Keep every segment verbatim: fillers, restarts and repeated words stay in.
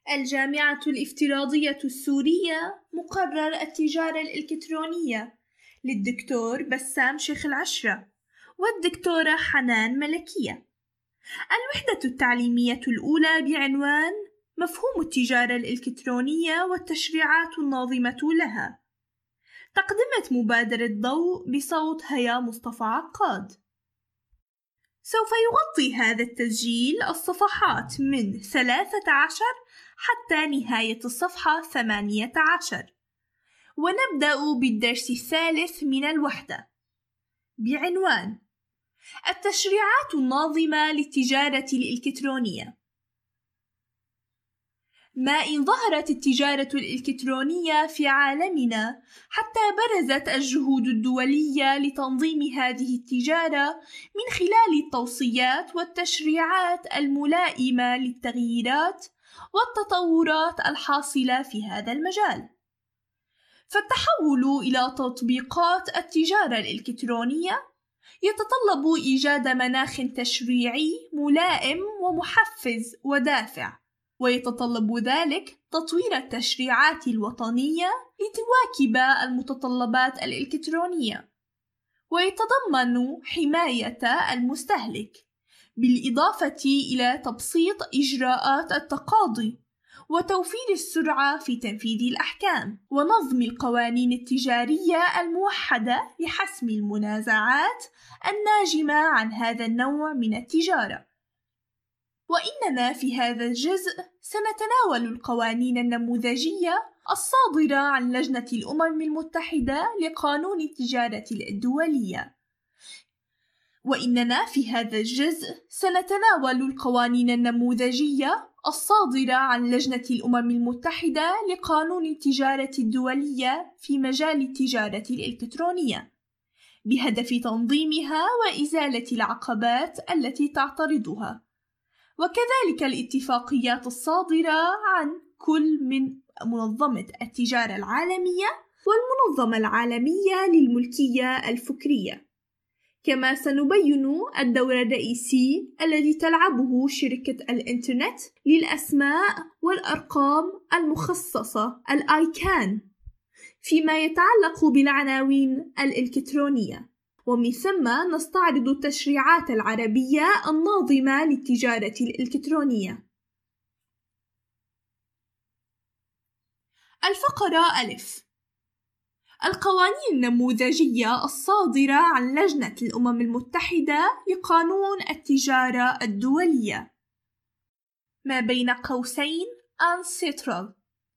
الجامعة الافتراضية السورية مقرر التجارة الإلكترونية للدكتور بسام شيخ العشرة والدكتورة حنان ملكية. الوحدة التعليمية الأولى بعنوان مفهوم التجارة الإلكترونية والتشريعات الناظمة لها. تقدمت مبادرة ضوء بصوت هيا مصطفى عقاد. سوف يغطي هذا التسجيل الصفحات من ثلاثة عشر حتى نهاية الصفحة ثمانية عشر، ونبدأ بالدرس الثالث من الوحدة بعنوان التشريعات الناظمة للتجارة الإلكترونية. ما إن ظهرت التجارة الإلكترونية في عالمنا حتى برزت الجهود الدولية لتنظيم هذه التجارة من خلال التوصيات والتشريعات الملائمة للتغييرات والتطورات الحاصلة في هذا المجال. فالتحول إلى تطبيقات التجارة الإلكترونية يتطلب إيجاد مناخ تشريعي ملائم ومحفز ودافع، ويتطلب ذلك تطوير التشريعات الوطنية لتواكب المتطلبات الإلكترونية، ويتضمن حماية المستهلك بالإضافة إلى تبسيط إجراءات التقاضي وتوفير السرعة في تنفيذ الأحكام ونظم القوانين التجارية الموحدة لحسم المنازعات الناجمة عن هذا النوع من التجارة. وإننا في هذا الجزء سنتناول القوانين النموذجية الصادرة عن لجنة الأمم المتحدة لقانون التجارة الدولية. وإننا في هذا الجزء سنتناول القوانين النموذجية الصادرة عن لجنة الأمم المتحدة لقانون التجارة الدولية في مجال التجارة الإلكترونية، بهدف تنظيمها وإزالة العقبات التي تعترضها، وكذلك الاتفاقيات الصادرة عن كل من منظمة التجارة العالمية والمنظمة العالمية للملكية الفكرية. كما سنبين الدور الرئيسي الذي تلعبه شركة الإنترنت للأسماء والأرقام المخصصة الآيكان فيما يتعلق بالعناوين الإلكترونية، ومن ثم نستعرض التشريعات العربية الناظمة للتجارة الإلكترونية. الفقرة ألف: القوانين النموذجية الصادرة عن لجنة الأمم المتحدة لقانون التجارة الدولية، ما بين قوسين أنسيترال.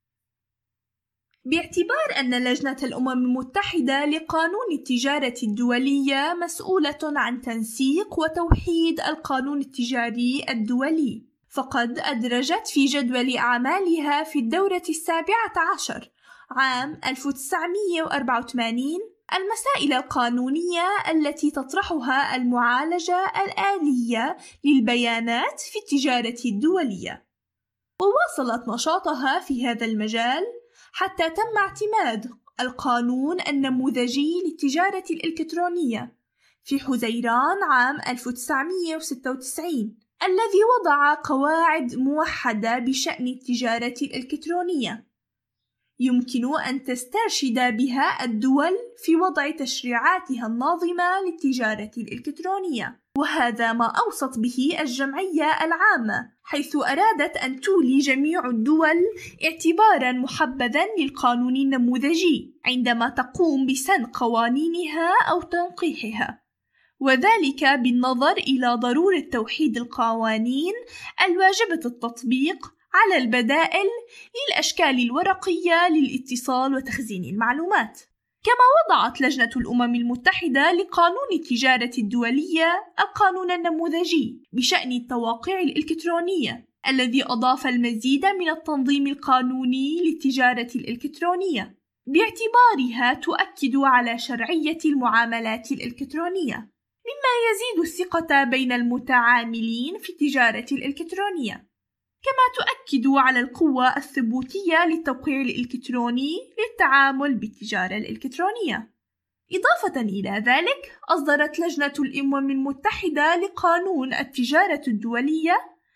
باعتبار أن لجنة الأمم المتحدة لقانون التجارة الدولية مسؤولة عن تنسيق وتوحيد القانون التجاري الدولي، فقد أدرجت في جدول أعمالها في الدورة السابعة عشر عام ألف وتسعمائة وأربعة وثمانين المسائل القانونية التي تطرحها المعالجة الآلية للبيانات في التجارة الدولية، وواصلت نشاطها في هذا المجال حتى تم اعتماد القانون النموذجي للتجارة الإلكترونية في حزيران عام ألف وتسعمائة وستة وتسعين، الذي وضع قواعد موحدة بشأن التجارة الإلكترونية يمكن أن تسترشد بها الدول في وضع تشريعاتها الناظمة للتجارة الإلكترونية. وهذا ما أوصت به الجمعية العامة، حيث أرادت أن تولي جميع الدول اعتباراً محبذاً للقانون النموذجي عندما تقوم بسن قوانينها أو تنقيحها، وذلك بالنظر إلى ضرورة توحيد القوانين الواجبة التطبيق على البدائل للأشكال الورقية للاتصال وتخزين المعلومات. كما وضعت لجنة الأمم المتحدة لقانون التجارة الدولية القانون النموذجي بشأن التواقيع الإلكترونية، الذي أضاف المزيد من التنظيم القانوني للتجارة الإلكترونية، باعتبارها تؤكد على شرعية المعاملات الإلكترونية، مما يزيد الثقة بين المتعاملين في التجارة الإلكترونية. كما تؤكد على القوة الثبوتية للتوقيع الإلكتروني للتعامل بالتجارة الإلكترونية. إضافة إلى ذلك، أصدرت لجنة الأمم المتحدة لقانون التجارة الدولية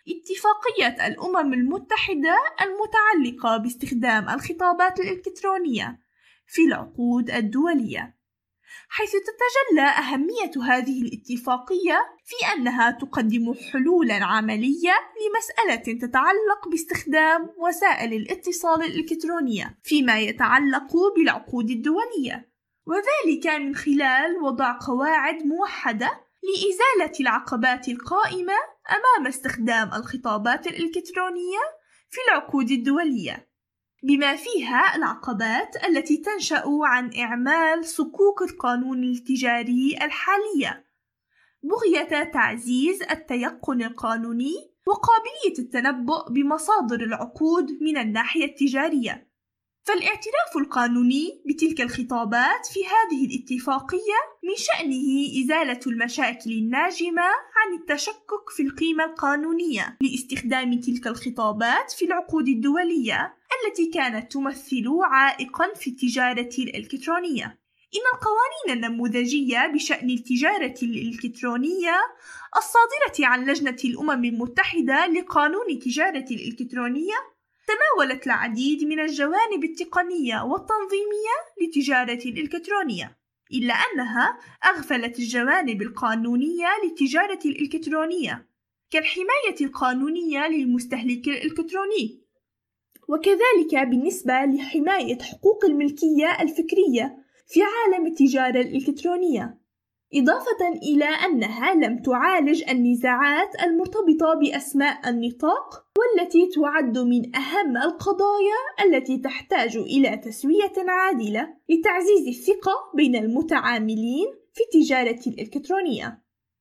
اتفاقية الأمم المتحدة المتعلقة باستخدام الخطابات الإلكترونية في العقود الدولية، حيث تتجلى أهمية هذه الاتفاقية في أنها تقدم حلولاً عملية لمسألة تتعلق باستخدام وسائل الاتصال الإلكترونية فيما يتعلق بالعقود الدولية، وذلك من خلال وضع قواعد موحدة لإزالة العقبات القائمة أمام استخدام الخطابات الإلكترونية في العقود الدولية، بما فيها العقبات التي تنشأ عن إعمال صكوك القانون التجاري الحالية بغية تعزيز التيقن القانوني وقابلية التنبؤ بمصادر العقود من الناحية التجارية. فالاعتراف القانوني بتلك الخطابات في هذه الاتفاقية من شأنه إزالة المشاكل الناجمة عن التشكك في القيمة القانونية لاستخدام تلك الخطابات في العقود الدولية التي كانت تمثل عائقاً في التجارة الإلكترونية. إن القوانين النموذجية بشأن التجارة الإلكترونية الصادرة عن لجنة الأمم المتحدة لقانون التجارة الإلكترونية تناولت العديد من الجوانب التقنية والتنظيمية للتجارة الإلكترونية، إلا أنها أغفلت الجوانب القانونية للتجارة الإلكترونية كالحماية القانونية للمستهلك الإلكتروني، وكذلك بالنسبة لحماية حقوق الملكية الفكرية في عالم التجارة الإلكترونية، إضافة إلى أنها لم تعالج النزاعات المرتبطة بأسماء النطاق والتي تعد من أهم القضايا التي تحتاج إلى تسوية عادلة لتعزيز الثقة بين المتعاملين في التجارة الإلكترونية.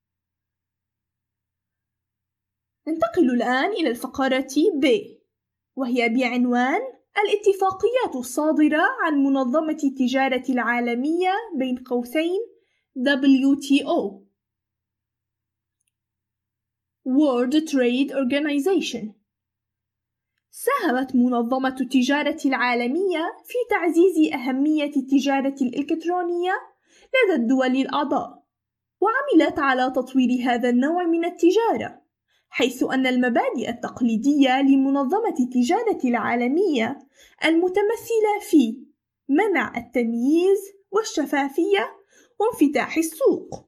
ننتقل الآن إلى الفقرة ب، وهي بعنوان الاتفاقيات الصادرة عن منظمة التجارة العالمية بين قوسين دبليو تي أو World Trade Organization. ساهمت منظمة التجارة العالمية في تعزيز أهمية التجارة الإلكترونية لدى الدول الأعضاء، وعملت على تطوير هذا النوع من التجارة، حيث أن المبادئ التقليدية لمنظمة التجارة العالمية المتمثلة في منع التمييز والشفافية وانفتاح السوق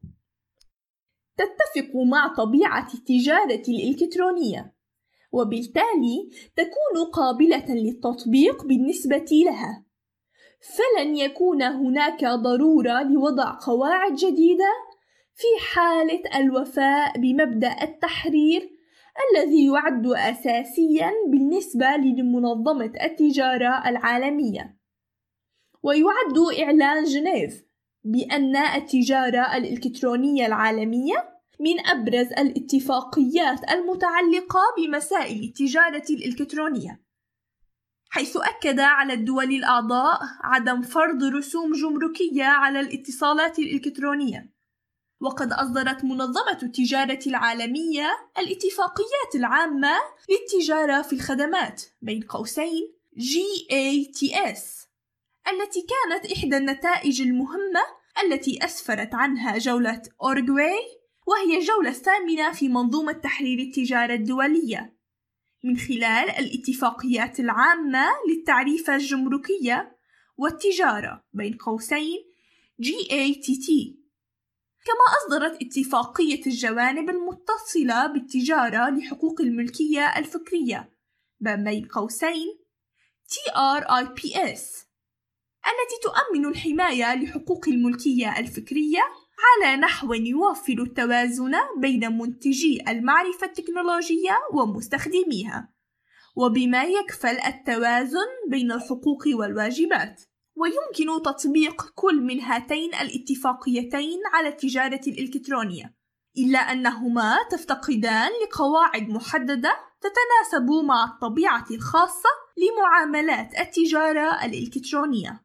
تتفق مع طبيعة التجارة الإلكترونية، وبالتالي تكون قابلة للتطبيق بالنسبة لها، فلن يكون هناك ضرورة لوضع قواعد جديدة في حالة الوفاء بمبدأ التحرير الذي يعد أساسياً بالنسبة لمنظمة التجارة العالمية. ويعد إعلان جنيف بأن التجارة الإلكترونية العالمية من أبرز الاتفاقيات المتعلقة بمسائل التجارة الإلكترونية، حيث أكد على الدول الأعضاء عدم فرض رسوم جمركية على الاتصالات الإلكترونية. وقد أصدرت منظمة التجارة العالمية الاتفاقيات العامة للتجارة في الخدمات بين قوسين جي إيه تي إس، التي كانت إحدى النتائج المهمة التي أسفرت عنها جولة أورغواي، وهي الجولة الثامنة في منظومة تحرير التجارة الدولية، من خلال الاتفاقيات العامة للتعريفة الجمركية والتجارة بين قوسين جي إيه تي تي. كما أصدرت اتفاقية الجوانب المتصلة بالتجارة لحقوق الملكية الفكرية بين قوسين تي آر آي بي إس، التي تؤمن الحماية لحقوق الملكية الفكرية على نحو يوفر التوازن بين منتجي المعرفة التكنولوجية ومستخدميها، وبما يكفل التوازن بين الحقوق والواجبات. ويمكن تطبيق كل من هاتين الاتفاقيتين على التجارة الإلكترونية، إلا أنهما تفتقدان لقواعد محددة تتناسب مع الطبيعة الخاصة لمعاملات التجارة الإلكترونية.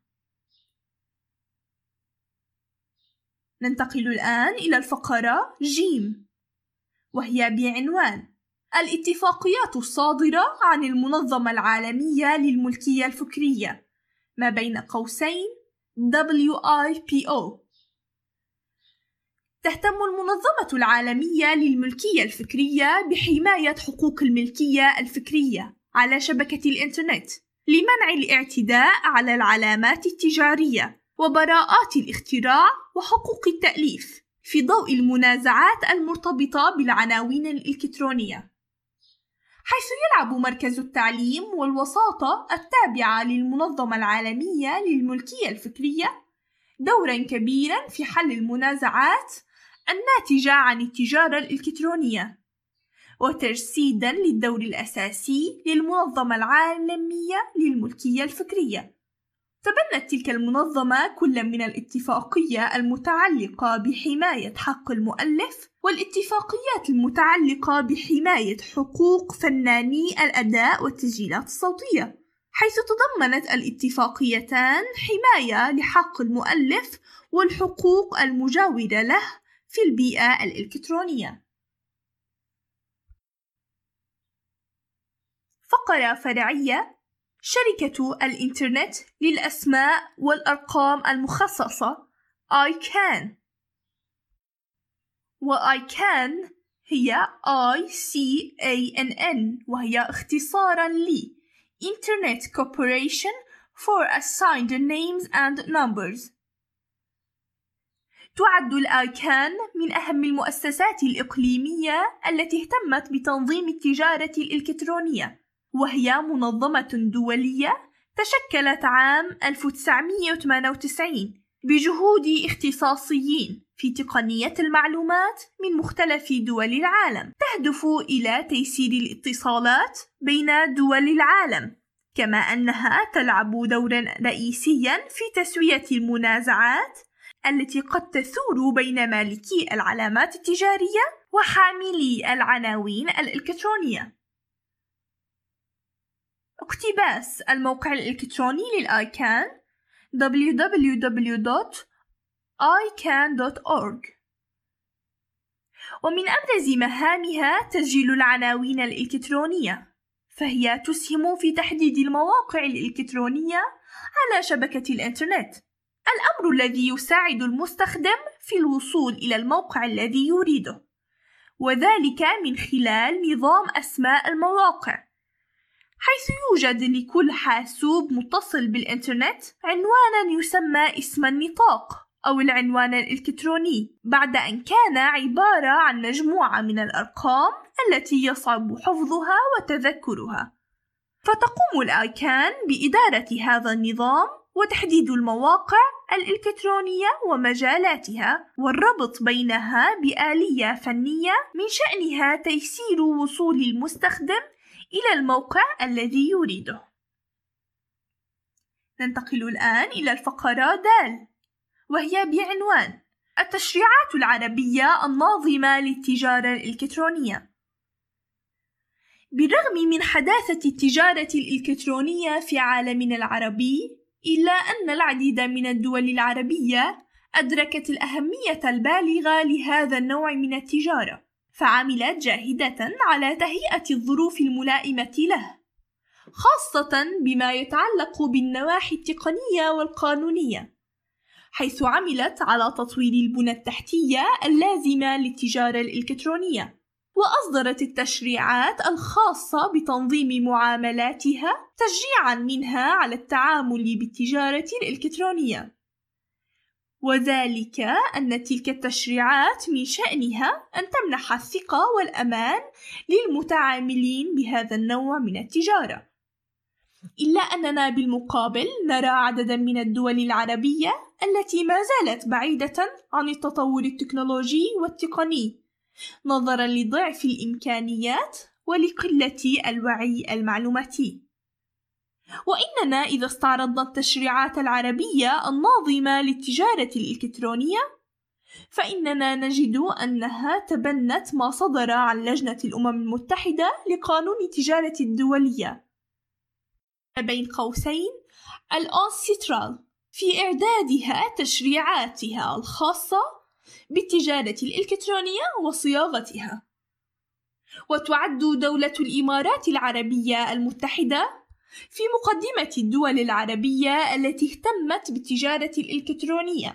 ننتقل الآن إلى الفقرة جيم، وهي بعنوان الاتفاقيات الصادرة عن المنظمة العالمية للملكية الفكرية ما بين قوسين دبليو آي بي أو. تهتم المنظمة العالمية للملكية الفكرية بحماية حقوق الملكية الفكرية على شبكة الإنترنت لمنع الاعتداء على العلامات التجارية وبراءات الاختراع وحقوق التأليف في ضوء المنازعات المرتبطة بالعناوين الإلكترونية، حيث يلعب مركز التعليم والوساطة التابعة للمنظمة العالمية للملكية الفكرية دورًا كبيرًا في حل المنازعات الناتجة عن التجارة الإلكترونية، وتجسيدًا للدور الأساسي للمنظمة العالمية للملكية الفكرية. تبنت تلك المنظمة كل من الاتفاقية المتعلقة بحماية حق المؤلف والاتفاقيات المتعلقة بحماية حقوق فناني الأداء والتسجيلات الصوتية، حيث تضمنت الاتفاقيتان حماية لحق المؤلف والحقوق المجاورة له في البيئة الإلكترونية. فقرة فرعية: شركة الإنترنت للأسماء والأرقام المخصصة آي كان، و آي كان هي آي سي إيه إن إن، وهي اختصاراً ل Internet Corporation for Assigned Names and Numbers. تعد الآي كان من أهم المؤسسات الإقليمية التي اهتمت بتنظيم التجارة الإلكترونية، وهي منظمة دولية تشكلت عام ألف وتسعمائة وثمانية وتسعين بجهود اختصاصيين في تقنية المعلومات من مختلف دول العالم، تهدف إلى تيسير الاتصالات بين دول العالم، كما أنها تلعب دورا رئيسيا في تسوية المنازعات التي قد تثور بين مالكي العلامات التجارية وحاملي العناوين الإلكترونية. اقتباس الموقع الإلكتروني للآي كان دبليو دبليو دبليو دوت آي كان دوت أورج. ومن أبرز مهامها تسجيل العناوين الإلكترونية، فهي تسهم في تحديد المواقع الإلكترونية على شبكة الإنترنت، الأمر الذي يساعد المستخدم في الوصول إلى الموقع الذي يريده، وذلك من خلال نظام أسماء المواقع، حيث يوجد لكل حاسوب متصل بالإنترنت عنوانا يسمى اسم النطاق أو العنوان الإلكتروني، بعد أن كان عبارة عن مجموعة من الأرقام التي يصعب حفظها وتذكرها. فتقوم الآي كان بإدارة هذا النظام وتحديد المواقع الإلكترونية ومجالاتها، والربط بينها بآلية فنية من شأنها تيسير وصول المستخدم إلى الموقع الذي يريده. ننتقل الآن إلى الفقرة د، وهي بعنوان التشريعات العربية الناظمة للتجارة الإلكترونية. بالرغم من حداثة التجارة الإلكترونية في عالمنا العربي، إلا أن العديد من الدول العربية أدركت الأهمية البالغة لهذا النوع من التجارة، فعملت جاهدة على تهيئة الظروف الملائمة له، خاصة بما يتعلق بالنواحي التقنية والقانونية، حيث عملت على تطوير البنى التحتية اللازمة للتجارة الإلكترونية، وأصدرت التشريعات الخاصة بتنظيم معاملاتها تشجيعاً منها على التعامل بالتجارة الإلكترونية، وذلك أن تلك التشريعات من شأنها أن تمنح الثقة والأمان للمتعاملين بهذا النوع من التجارة. إلا أننا بالمقابل نرى عدداً من الدول العربية التي ما زالت بعيدة عن التطور التكنولوجي والتقني، نظراً لضعف الإمكانيات ولقلة الوعي المعلوماتي. وإننا إذا استعرضنا التشريعات العربية الناظمة للتجارة الإلكترونية، فإننا نجد أنها تبنت ما صدر عن لجنة الأمم المتحدة لقانون التجارة الدولية بين قوسين الأونسيترال في إعدادها تشريعاتها الخاصة بالتجارة الإلكترونية وصياغتها. وتعد دولة الإمارات العربية المتحدة في مقدمة الدول العربية التي اهتمت بالتجارة الإلكترونية،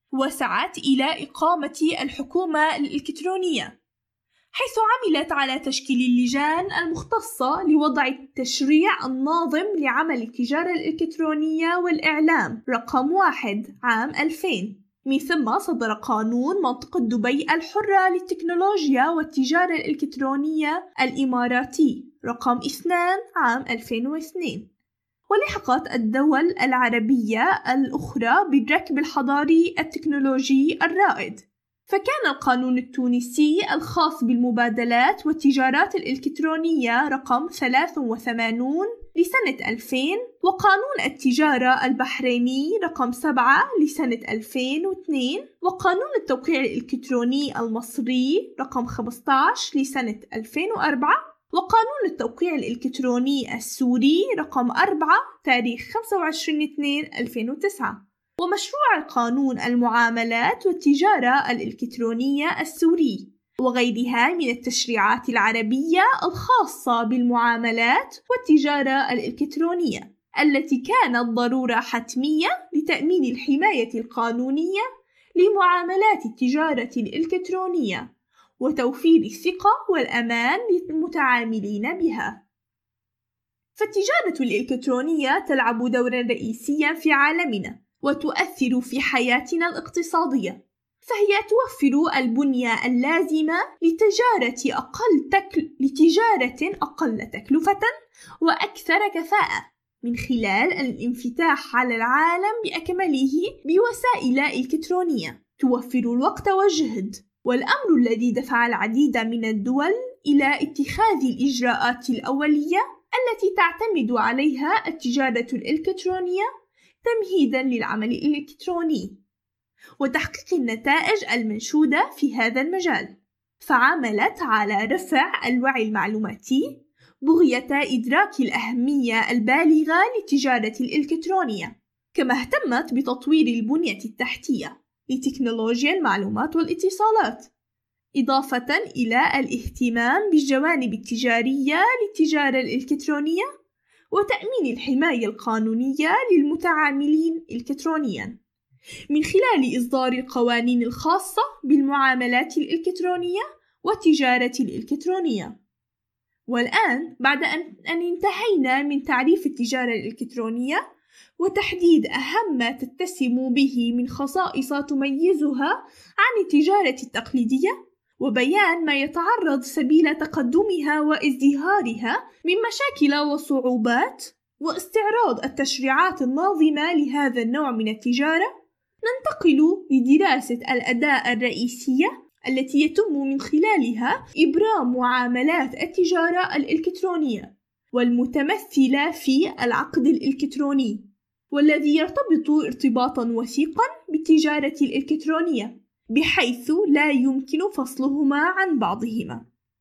وسعت إلى إقامة الحكومة الإلكترونية، حيث عملت على تشكيل اللجان المختصة لوضع التشريع الناظم لعمل التجارة الإلكترونية والإعلام رقم واحد عام ألفين. من ثم صدر قانون منطقة دبي الحرة للتكنولوجيا والتجارة الإلكترونية الإماراتي رقم اثنان عام ألفين واثنين. ولحقت الدول العربية الأخرى بالركب الحضاري التكنولوجي الرائد، فكان القانون التونسي الخاص بالمبادلات والتجارات الإلكترونية رقم ثلاثة وثمانين لسنة ألفين، وقانون التجارة البحريني رقم سبعة لسنة ألفين واثنين، وقانون التوقيع الإلكتروني المصري رقم خمسة عشر لسنة ألفين وأربعة، وقانون التوقيع الإلكتروني السوري رقم أربعة تاريخ خمسة وعشرين اثنين ألفين وتسعة، ومشروع قانون المعاملات والتجارة الإلكترونية السوري، وغيرها من التشريعات العربية الخاصة بالمعاملات والتجارة الإلكترونية التي كانت ضرورة حتمية لتأمين الحماية القانونية لمعاملات التجارة الإلكترونية وتوفير الثقة والأمان للمتعاملين بها. فالتجارة الإلكترونية تلعب دورا رئيسيا في عالمنا وتؤثر في حياتنا الاقتصادية، فهي توفر البنية اللازمة لتجارة أقل, تكل... لتجارة أقل تكلفة وأكثر كفاءة من خلال الانفتاح على العالم بأكمله بوسائل إلكترونية توفر الوقت والجهد، والأمر الذي دفع العديد من الدول إلى اتخاذ الإجراءات الأولية التي تعتمد عليها التجارة الإلكترونية تمهيداً للعمل الإلكتروني وتحقيق النتائج المنشودة في هذا المجال، فعملت على رفع الوعي المعلوماتي بغية إدراك الأهمية البالغة للتجارة الإلكترونية، كما اهتمت بتطوير البنية التحتية لتكنولوجيا المعلومات والاتصالات، إضافة إلى الاهتمام بالجوانب التجارية للتجارة الإلكترونية وتأمين الحماية القانونية للمتعاملين إلكترونياً من خلال إصدار القوانين الخاصة بالمعاملات الإلكترونية والتجارة الإلكترونية. والآن بعد أن انتهينا من تعريف التجارة الإلكترونية وتحديد أهم ما تتسم به من خصائص تميزها عن التجارة التقليدية، وبيان ما يتعرض سبيل تقدمها وازدهارها من مشاكل وصعوبات، واستعراض التشريعات الناظمة لهذا النوع من التجارة، ننتقل لدراسة الأداة الرئيسية التي يتم من خلالها إبرام معاملات التجارة الإلكترونية والمتمثلة في العقد الإلكتروني، والذي يرتبط ارتباطا وثيقا بالتجارة الإلكترونية بحيث لا يمكن فصلهما عن بعضهما.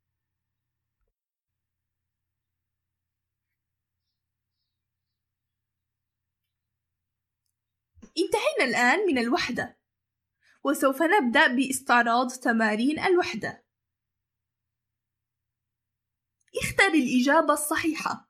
انتهينا الآن من الوحدة، وسوف نبدأ باستعراض تمارين الوحدة. اختر الإجابة الصحيحة.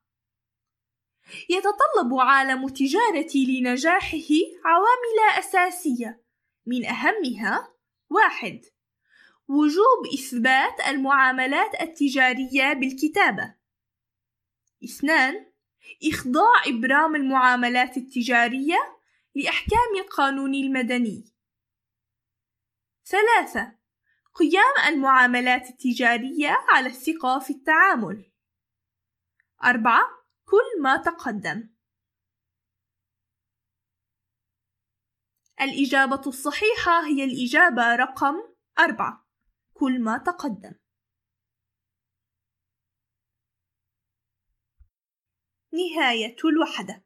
يتطلب عالم التجارة لنجاحه عوامل أساسية، من أهمها: واحد. وجوب إثبات المعاملات التجارية بالكتابة. اثنان. إخضاع إبرام المعاملات التجارية لأحكام القانون المدني. ثلاثة. قيام المعاملات التجارية على الثقة في التعامل. أربعة. كل ما تقدم. الإجابة الصحيحة هي الإجابة رقم أربعة، كل ما تقدم. نهاية الوحدة.